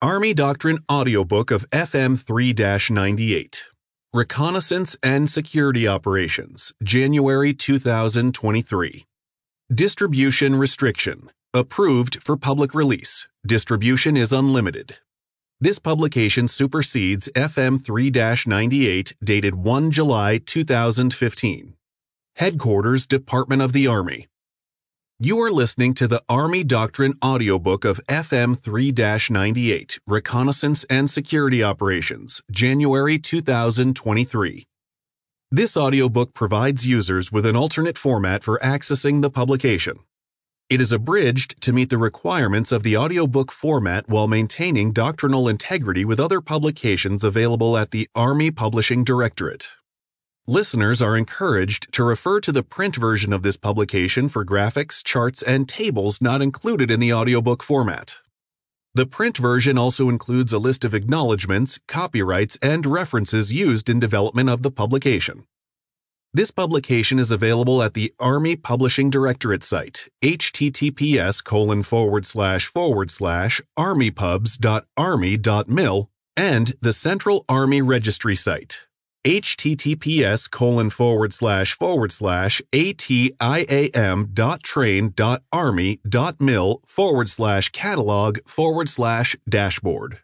Army Doctrine Audiobook of FM 3-98. Reconnaissance and Security Operations, January 2023. Distribution Restriction. Approved for public release. Distribution is unlimited. This publication supersedes FM 3-98 dated 1 July 2015. Headquarters, Department of the Army. You are listening to the Army Doctrine Audiobook of FM 3-98, Reconnaissance and Security Operations, January 2023. This audiobook provides users with an alternate format for accessing the publication. It is abridged to meet the requirements of the audiobook format while maintaining doctrinal integrity with other publications available at the Army Publishing Directorate. Listeners are encouraged to refer to the print version of this publication for graphics, charts, and tables not included in the audiobook format. The print version also includes a list of acknowledgments, copyrights, and references used in development of the publication. This publication is available at the Army Publishing Directorate site, https://armypubs.army.mil, and the Central Army Registry site, https://atiam.train.army.mil/catalog/dashboard.